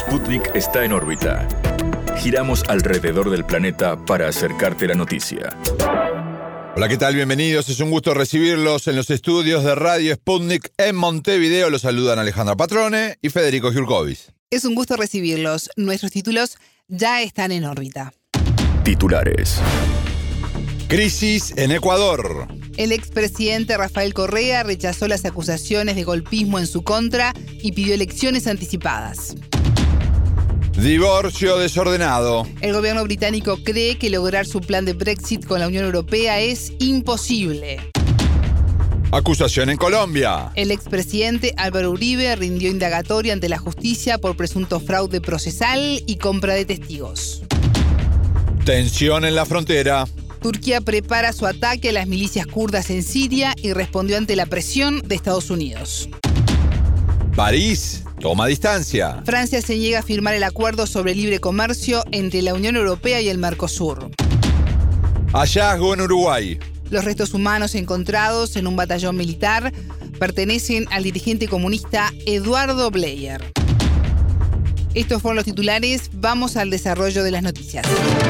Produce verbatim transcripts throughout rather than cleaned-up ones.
Sputnik está en órbita. Giramos alrededor del planeta para acercarte la noticia. Hola, ¿qué tal? Bienvenidos. Es un gusto recibirlos en los estudios de Radio Sputnik en Montevideo. Los saludan Alejandra Patrone y Federico Giurkovic. Es un gusto recibirlos. Nuestros títulos ya están en órbita. Titulares. Crisis en Ecuador. El expresidente Rafael Correa rechazó las acusaciones de golpismo en su contra y pidió elecciones anticipadas. Divorcio desordenado. El gobierno británico cree que lograr su plan de Brexit con la Unión Europea es imposible. Acusación en Colombia. El expresidente Álvaro Uribe rindió indagatoria ante la justicia por presunto fraude procesal y compra de testigos. Tensión en la frontera. Turquía prepara su ataque a las milicias kurdas en Siria y respondió ante la presión de Estados Unidos. París toma distancia. Francia se niega a firmar el acuerdo sobre libre comercio entre la Unión Europea y el Mercosur. Hallazgo en Uruguay. Los restos humanos encontrados en un batallón militar pertenecen al dirigente comunista Eduardo Bleyer. Estos fueron los titulares. Vamos al desarrollo de las noticias.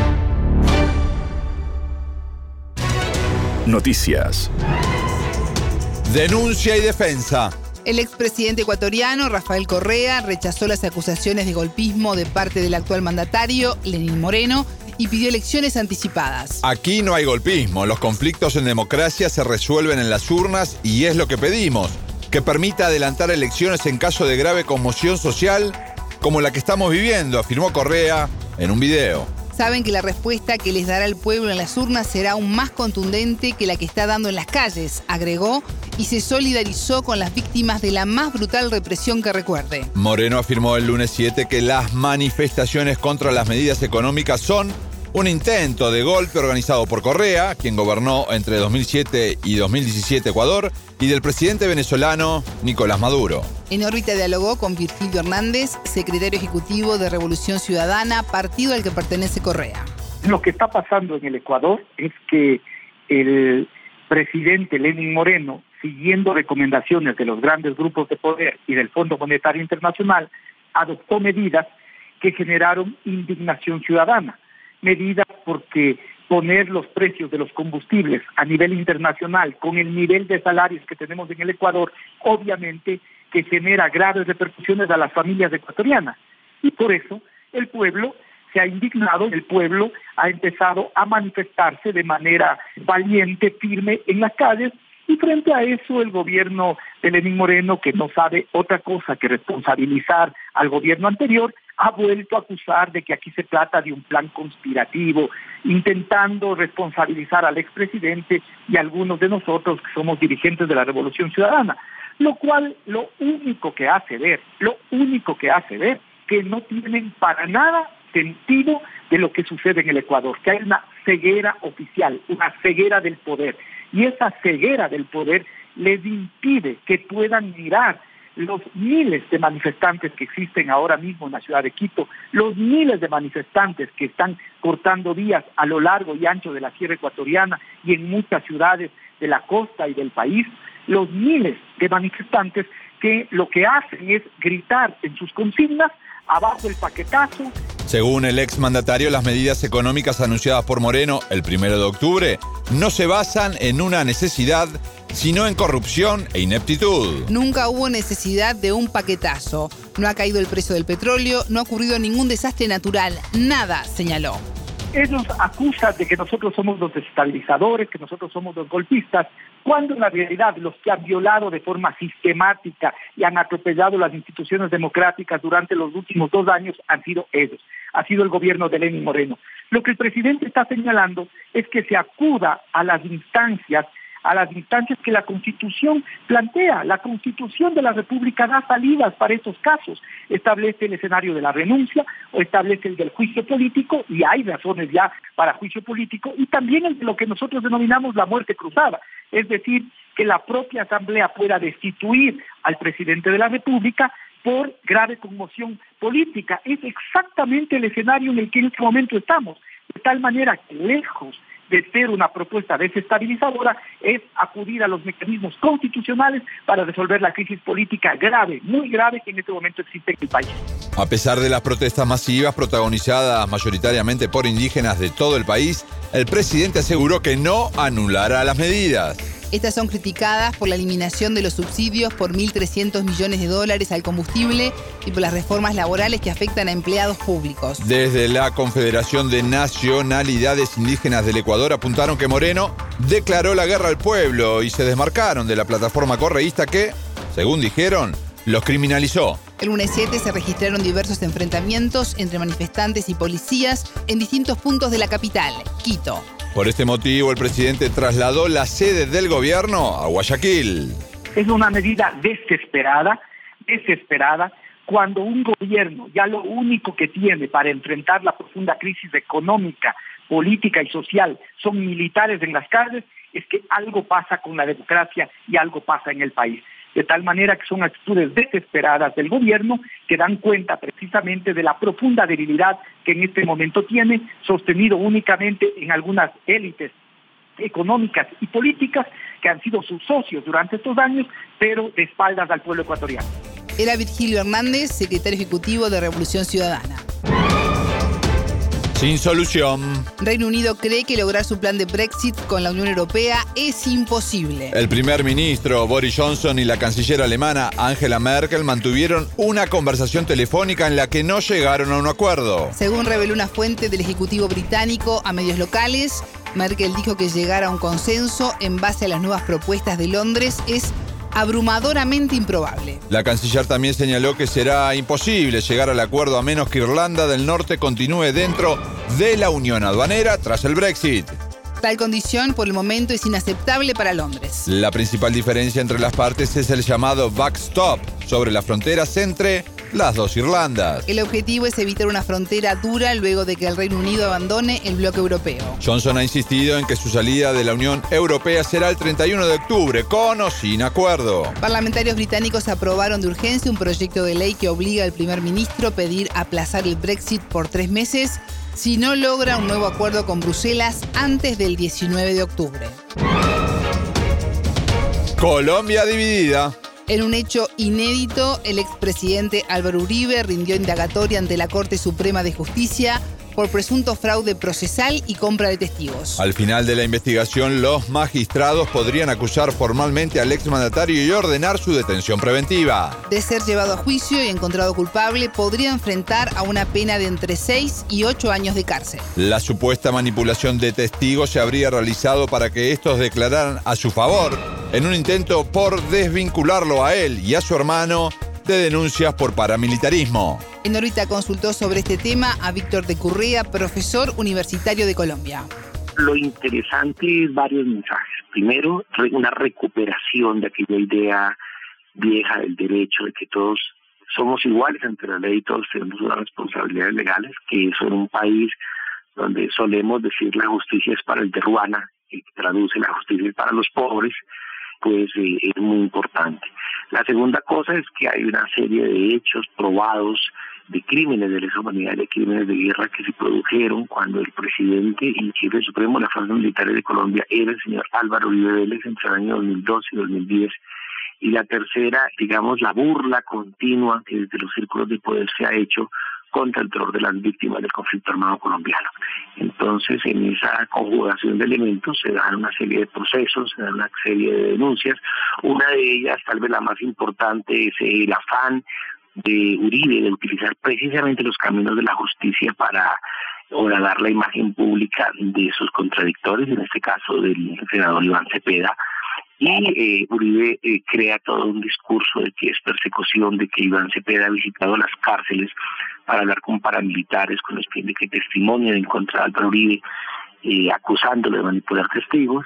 Noticias. Denuncia y defensa. El expresidente ecuatoriano Rafael Correa rechazó las acusaciones de golpismo de parte del actual mandatario Lenín Moreno y pidió elecciones anticipadas. Aquí no hay golpismo. Los conflictos en democracia se resuelven en las urnas y es lo que pedimos, que permita adelantar elecciones en caso de grave conmoción social como la que estamos viviendo, afirmó Correa en un video. Saben que la respuesta que les dará el pueblo en las urnas será aún más contundente que la que está dando en las calles, agregó, y se solidarizó con las víctimas de la más brutal represión que recuerde. Moreno afirmó el lunes siete que las manifestaciones contra las medidas económicas son un intento de golpe organizado por Correa, quien gobernó entre dos mil siete y dos mil diecisiete Ecuador, y del presidente venezolano Nicolás Maduro. En órbita dialogó con Virgilio Hernández, secretario ejecutivo de Revolución Ciudadana, partido al que pertenece Correa. Lo que está pasando en el Ecuador es que el presidente Lenín Moreno, siguiendo recomendaciones de los grandes grupos de poder y del Fondo Monetario Internacional, adoptó medidas que generaron indignación ciudadana. Medidas porque poner los precios de los combustibles a nivel internacional con el nivel de salarios que tenemos en el Ecuador, obviamente que genera graves repercusiones a las familias ecuatorianas. Y por eso el pueblo se ha indignado, el pueblo ha empezado a manifestarse de manera valiente, firme en las calles, y frente a eso el gobierno de Lenín Moreno, que no sabe otra cosa que responsabilizar al gobierno anterior, ha vuelto a acusar de que aquí se trata de un plan conspirativo, intentando responsabilizar al expresidente y a algunos de nosotros que somos dirigentes de la Revolución Ciudadana, lo cual lo único que hace ver, lo único que hace ver, que no tienen para nada sentido de lo que sucede en el Ecuador, que hay una ceguera oficial, una ceguera del poder, y esa ceguera del poder les impide que puedan mirar los miles de manifestantes que existen ahora mismo en la ciudad de Quito, los miles de manifestantes que están cortando vías a lo largo y ancho de la sierra ecuatoriana y en muchas ciudades de la costa y del país, los miles de manifestantes que lo que hacen es gritar en sus consignas: abajo el paquetazo. Según el exmandatario, las medidas económicas anunciadas por Moreno el primero de octubre no se basan en una necesidad, sino en corrupción e ineptitud. Nunca hubo necesidad de un paquetazo. No ha caído el precio del petróleo, no ha ocurrido ningún desastre natural, nada, señaló. Ellos acusan de que nosotros somos los desestabilizadores, que nosotros somos los golpistas, cuando en la realidad los que han violado de forma sistemática y han atropellado las instituciones democráticas durante los últimos dos años han sido ellos, ha sido el gobierno de Lenín Moreno. Lo que el presidente está señalando es que se acuda a las instancias a las instancias que la Constitución plantea. La Constitución de la República da salidas para estos casos. Establece el escenario de la renuncia o establece el del juicio político, y hay razones ya para juicio político, y también el de lo que nosotros denominamos la muerte cruzada, es decir, que la propia Asamblea pueda destituir al presidente de la República por grave conmoción política. Es exactamente el escenario en el que en este momento estamos, de tal manera que lejos de ser una propuesta desestabilizadora, es acudir a los mecanismos constitucionales para resolver la crisis política grave, muy grave, que en este momento existe en el país. A pesar de las protestas masivas protagonizadas mayoritariamente por indígenas de todo el país, el presidente aseguró que no anulará las medidas. Estas son criticadas por la eliminación de los subsidios por mil trescientos millones de dólares al combustible y por las reformas laborales que afectan a empleados públicos. Desde la Confederación de Nacionalidades Indígenas del Ecuador apuntaron que Moreno declaró la guerra al pueblo y se desmarcaron de la plataforma correísta que, según dijeron, los criminalizó. El lunes siete se registraron diversos enfrentamientos entre manifestantes y policías en distintos puntos de la capital, Quito. Por este motivo, el presidente trasladó la sede del gobierno a Guayaquil. Es una medida desesperada, desesperada, cuando un gobierno ya lo único que tiene para enfrentar la profunda crisis económica, política y social son militares en las calles, es que algo pasa con la democracia y algo pasa en el país. De tal manera que son actitudes desesperadas del gobierno que dan cuenta precisamente de la profunda debilidad que en este momento tiene, sostenido únicamente en algunas élites económicas y políticas que han sido sus socios durante estos años, pero de espaldas al pueblo ecuatoriano. Era Virgilio Hernández, secretario ejecutivo de Revolución Ciudadana. Sin solución. Reino Unido cree que lograr su plan de Brexit con la Unión Europea es imposible. El primer ministro Boris Johnson y la canciller alemana Angela Merkel mantuvieron una conversación telefónica en la que no llegaron a un acuerdo. Según reveló una fuente del Ejecutivo británico a medios locales, Merkel dijo que llegar a un consenso en base a las nuevas propuestas de Londres es abrumadoramente improbable. La canciller también señaló que será imposible llegar al acuerdo a menos que Irlanda del Norte continúe dentro de la Unión Aduanera tras el Brexit. Tal condición por el momento es inaceptable para Londres. La principal diferencia entre las partes es el llamado backstop sobre las fronteras entre las dos Irlandas. El objetivo es evitar una frontera dura luego de que el Reino Unido abandone el bloque europeo. Johnson ha insistido en que su salida de la Unión Europea será el treinta y uno de octubre, con o sin acuerdo. Parlamentarios británicos aprobaron de urgencia un proyecto de ley que obliga al primer ministro a pedir aplazar el Brexit por tres meses si no logra un nuevo acuerdo con Bruselas antes del diecinueve de octubre. Colombia dividida. En un hecho inédito, el expresidente Álvaro Uribe rindió indagatoria ante la Corte Suprema de Justicia por presunto fraude procesal y compra de testigos. Al final de la investigación, los magistrados podrían acusar formalmente al exmandatario y ordenar su detención preventiva. De ser llevado a juicio y encontrado culpable, podría enfrentar a una pena de entre seis y ocho años de cárcel. La supuesta manipulación de testigos se habría realizado para que estos declararan a su favor, en un intento por desvincularlo a él y a su hermano de denuncias por paramilitarismo. En órbita consultó sobre este tema a Víctor de Currea, profesor universitario de Colombia. Lo interesante es varios mensajes. Primero, una recuperación de aquella idea vieja del derecho, de que todos somos iguales ante la ley y todos tenemos unas responsabilidades legales, que eso en un país donde solemos decir la justicia es para el de Ruana, que traduce la justicia es para los pobres, pues eh, es muy importante. La segunda cosa es que hay una serie de hechos probados de crímenes de lesa humanidad, de crímenes de guerra que se produjeron cuando el presidente y jefe supremo de las fuerzas militares de Colombia era el señor Álvaro Uribe Vélez entre el año dos mil doce y dos mil diez. Y la tercera, digamos, la burla continua que desde los círculos de poder se ha hecho contra el terror de las víctimas del conflicto armado colombiano. Entonces, en esa conjugación de elementos se dan una serie de procesos, se dan una serie de denuncias. Una de ellas, tal vez la más importante, es el afán de Uribe de utilizar precisamente los caminos de la justicia para horadar la imagen pública de sus contradictores, en este caso del senador Iván Cepeda. Y eh, Uribe eh, crea todo un discurso de que es persecución, de que Iván Cepeda ha visitado las cárceles para hablar con paramilitares con los que de que testimonien en contra de Álvaro Uribe, eh, acusándolo de manipular testigos.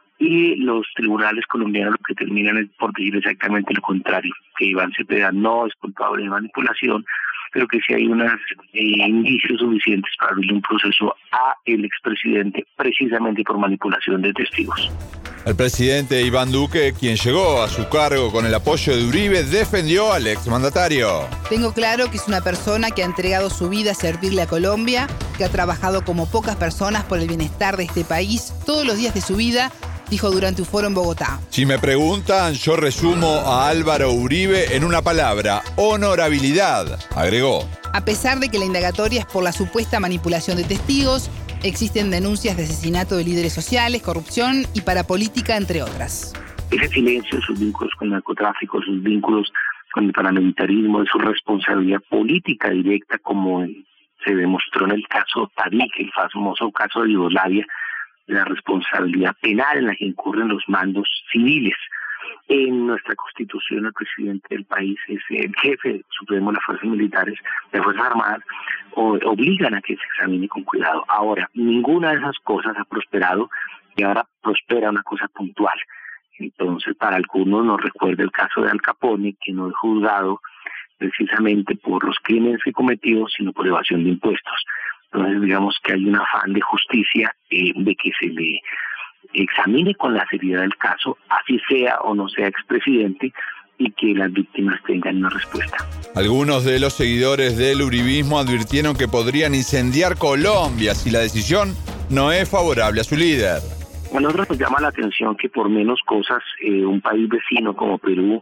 Y los tribunales colombianos lo que terminan es por decir exactamente lo contrario, que Iván Cepeda no es culpable de manipulación, pero que sí hay unos eh, indicios suficientes para abrir un proceso a el expresidente precisamente por manipulación de testigos. El presidente Iván Duque, quien llegó a su cargo con el apoyo de Uribe, defendió al exmandatario. Tengo claro que es una persona que ha entregado su vida a servirle a Colombia, que ha trabajado como pocas personas por el bienestar de este país todos los días de su vida, dijo durante un foro en Bogotá. Si me preguntan, yo resumo a Álvaro Uribe en una palabra: honorabilidad, agregó. A pesar de que la indagatoria es por la supuesta manipulación de testigos, existen denuncias de asesinato de líderes sociales, corrupción y parapolítica, entre otras. Ese silencio, sus vínculos con el narcotráfico, sus vínculos con el paramilitarismo, su responsabilidad política directa, como se demostró en el caso Tadic, el famoso caso de Yugoslavia, la responsabilidad penal en la que incurren los mandos civiles. En nuestra Constitución, el presidente del país es el jefe supremo de las fuerzas militares, de las Fuerzas Armadas, o, obligan a que se examine con cuidado. Ahora, ninguna de esas cosas ha prosperado y ahora prospera una cosa puntual. Entonces, para algunos nos recuerda el caso de Al Capone, que no es juzgado precisamente por los crímenes que cometió, sino por evasión de impuestos. Entonces, digamos que hay un afán de justicia, eh, de que se le examine con la seriedad del caso, así sea o no sea expresidente, y que las víctimas tengan una respuesta. Algunos de los seguidores del uribismo advirtieron que podrían incendiar Colombia si la decisión no es favorable a su líder. A nosotros nos llama la atención que por menos cosas eh, un país vecino como Perú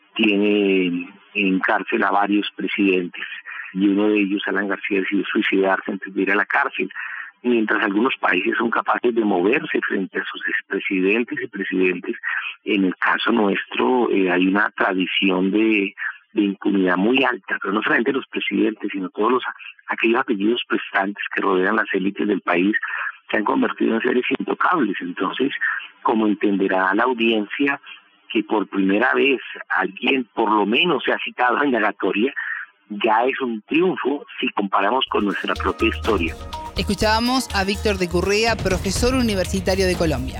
tiene en cárcel a varios presidentes, y uno de ellos, Alan García, decidió suicidarse antes de ir a la cárcel, mientras algunos países son capaces de moverse frente a sus expresidentes y presidentes. En el caso nuestro eh, hay una tradición de, de impunidad muy alta, pero no solamente los presidentes, sino todos los aquellos apellidos prestantes que rodean las élites del país se han convertido en seres intocables. Entonces, como entenderá la audiencia, que por primera vez alguien por lo menos se ha citado en la indagatoria, ya es un triunfo si comparamos con nuestra propia historia. Escuchábamos a Víctor de Currea, profesor universitario de Colombia.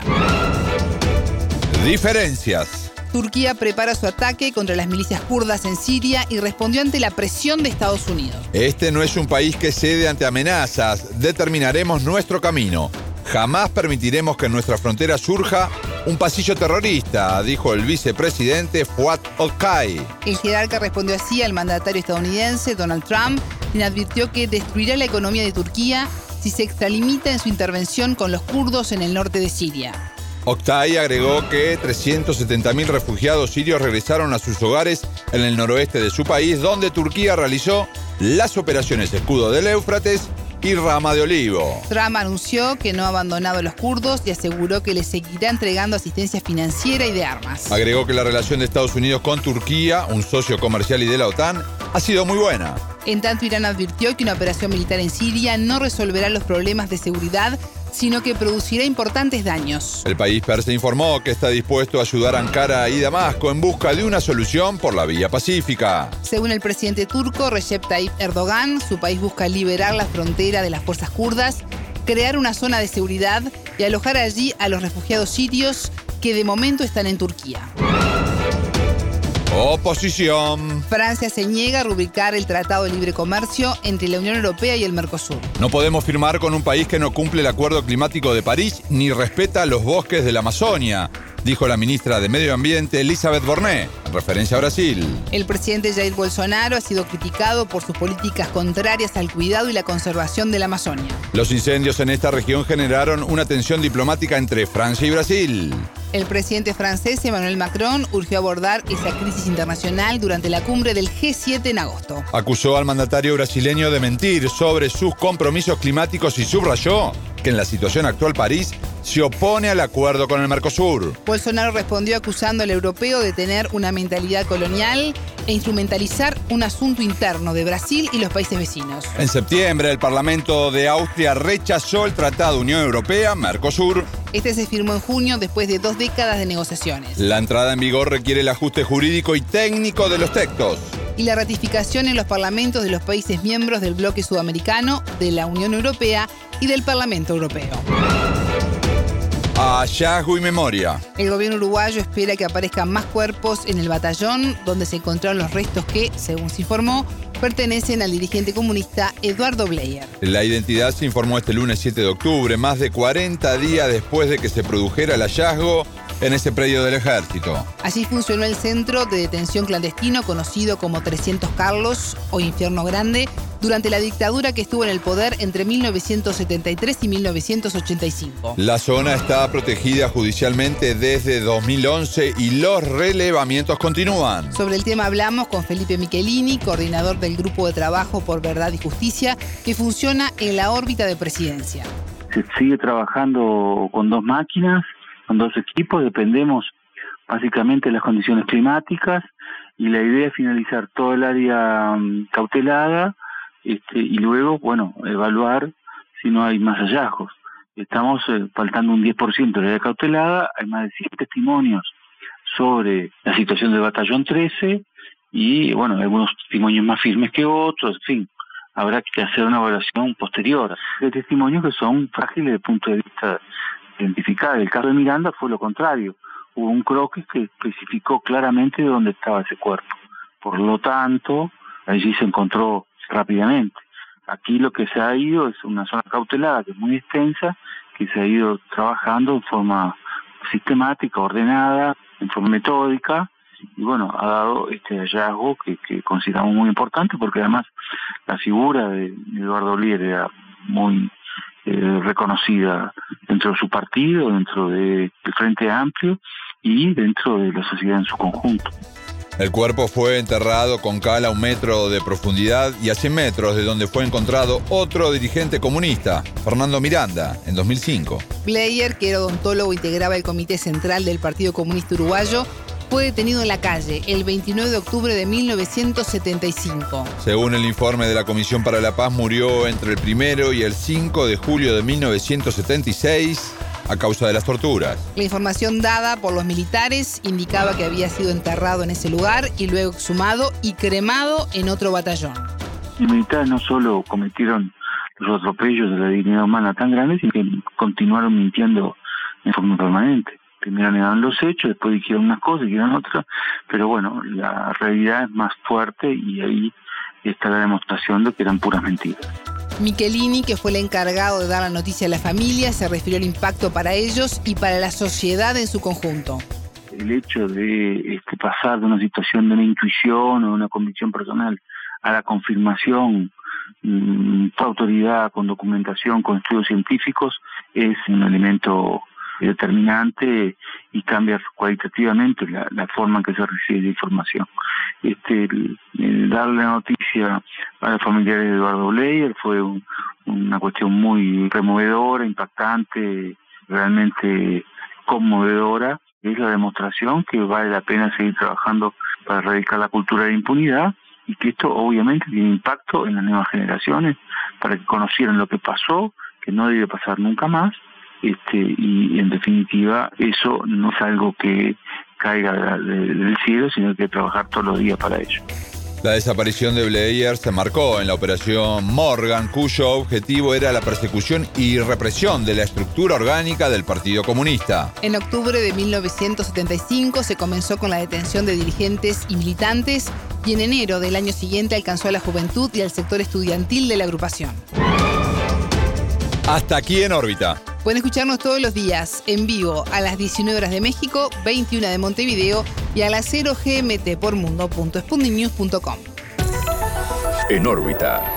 Diferencias. Turquía prepara su ataque contra las milicias kurdas en Siria y respondió ante la presión de Estados Unidos. Este no es un país que cede ante amenazas. Determinaremos nuestro camino. Jamás permitiremos que en nuestra frontera surja un pasillo terrorista, dijo el vicepresidente Fuat Oktay. El jerarca respondió así al mandatario estadounidense Donald Trump, quien advirtió que destruirá la economía de Turquía si se extralimita en su intervención con los kurdos en el norte de Siria. Oktay agregó que trescientos setenta mil refugiados sirios regresaron a sus hogares en el noroeste de su país, donde Turquía realizó las operaciones Escudo del Éufrates y Rama de Olivo. Trump anunció que no ha abandonado a los kurdos y aseguró que les seguirá entregando asistencia financiera y de armas. Agregó que la relación de Estados Unidos con Turquía, un socio comercial y de la OTAN, ha sido muy buena. En tanto, Irán advirtió que una operación militar en Siria no resolverá los problemas de seguridad, sino que producirá importantes daños. El país persa informó que está dispuesto a ayudar a Ankara y Damasco en busca de una solución por la vía pacífica. Según el presidente turco Recep Tayyip Erdogan, su país busca liberar la frontera de las fuerzas kurdas, crear una zona de seguridad y alojar allí a los refugiados sirios que de momento están en Turquía. Oposición. Francia se niega a rubricar el Tratado de Libre Comercio entre la Unión Europea y el Mercosur. No podemos firmar con un país que no cumple el Acuerdo Climático de París ni respeta los bosques de la Amazonia, dijo la ministra de Medio Ambiente Elizabeth Borné, en referencia a Brasil. El presidente Jair Bolsonaro ha sido criticado por sus políticas contrarias al cuidado y la conservación de la Amazonia. Los incendios en esta región generaron una tensión diplomática entre Francia y Brasil. El presidente francés Emmanuel Macron urgió abordar esa crisis internacional durante la cumbre del G siete en agosto. Acusó al mandatario brasileño de mentir sobre sus compromisos climáticos y subrayó que en la situación actual París se opone al acuerdo con el Mercosur. Bolsonaro respondió acusando al europeo de tener una mentalidad colonial e instrumentalizar un asunto interno de Brasil y los países vecinos. En septiembre, el Parlamento de Austria rechazó el Tratado Unión Europea-Mercosur. Este se firmó en junio después de dos décadas de negociaciones. La entrada en vigor requiere el ajuste jurídico y técnico de los textos y la ratificación en los parlamentos de los países miembros del bloque sudamericano, de la Unión Europea y del Parlamento Europeo. Hallazgo y memoria. El gobierno uruguayo espera que aparezcan más cuerpos en el batallón donde se encontraron los restos que, según se informó, pertenecen al dirigente comunista Eduardo Bleyer. La identidad se informó este lunes siete de octubre, más de cuarenta días después de que se produjera el hallazgo en ese predio del ejército. Allí funcionó el centro de detención clandestino conocido como trescientos Carlos o Infierno Grande durante la dictadura que estuvo en el poder entre mil novecientos setenta y tres y mil novecientos ochenta y cinco. La zona está protegida judicialmente desde dos mil once y los relevamientos continúan. Sobre el tema hablamos con Felipe Michelini, coordinador del Grupo de Trabajo por Verdad y Justicia, que funciona en la órbita de Presidencia. Se sigue trabajando con dos máquinas, con dos equipos, dependemos básicamente de las condiciones climáticas y la idea es finalizar todo el área um, cautelada este, y luego, bueno, evaluar si no hay más hallazgos. Estamos eh, faltando un diez por ciento de la área cautelada, hay más de cien testimonios sobre la situación del batallón trece y, bueno, algunos testimonios más firmes que otros, en fin. Habrá que hacer una evaluación posterior. Hay testimonios que son frágiles desde el punto de vista identificado. El caso de Miranda fue lo contrario. Hubo un croquis que especificó claramente dónde estaba ese cuerpo. Por lo tanto, allí se encontró rápidamente. Aquí lo que se ha ido es una zona cautelada que es muy extensa, que se ha ido trabajando en forma sistemática, ordenada, en forma metódica, y bueno, ha dado este hallazgo que, que consideramos muy importante porque además la figura de Eduardo Blier era muy eh, reconocida dentro de su partido, dentro del Frente Amplio y dentro de la sociedad en su conjunto. El cuerpo fue enterrado con cal a un metro de profundidad y a cien metros de donde fue encontrado otro dirigente comunista, Fernando Miranda, en dos mil cinco. Bleyer, que era odontólogo, integraba el Comité Central del Partido Comunista Uruguayo, fue detenido en la calle el veintinueve de octubre de mil novecientos setenta y cinco. Según el informe de la Comisión para la Paz, murió entre el primero y el cinco de julio de mil novecientos setenta y seis a causa de las torturas. La información dada por los militares indicaba que había sido enterrado en ese lugar y luego exhumado y cremado en otro batallón. Los militares no solo cometieron los atropellos de la dignidad humana tan grandes, sino que continuaron mintiendo en forma permanente. Primero negaron los hechos, después dijeron unas cosas, dijeron otras, pero bueno, la realidad es más fuerte y ahí está la demostración de que eran puras mentiras. Michelini, que fue el encargado de dar la noticia a la familia, se refirió al impacto para ellos y para la sociedad en su conjunto. El hecho de este, pasar de una situación de una intuición o de una convicción personal a la confirmación mmm, por autoridad, con documentación, con estudios científicos, es un elemento determinante y cambia cualitativamente la, la forma en que se recibe la información. Este, el, el darle la noticia a los familiares de Eduardo Bleyer fue un, una cuestión muy removedora, impactante, realmente conmovedora. Es la demostración que vale la pena seguir trabajando para erradicar la cultura de la impunidad y que esto obviamente tiene impacto en las nuevas generaciones para que conocieran lo que pasó, que no debe pasar nunca más. Este, y en definitiva eso no es algo que caiga de, de, del cielo, sino que hay que trabajar todos los días para ello. La desaparición de Bleyer se marcó en la operación Morgan, cuyo objetivo era la persecución y represión de la estructura orgánica del Partido Comunista. En octubre de mil novecientos setenta y cinco se comenzó con la detención de dirigentes y militantes y en enero del año siguiente alcanzó a la juventud y al sector estudiantil de la agrupación. Hasta aquí En órbita. Pueden escucharnos todos los días en vivo a las diecinueve horas de México, veintiuna de Montevideo y a las cero G M T por mundo punto sputnik news punto com. En órbita.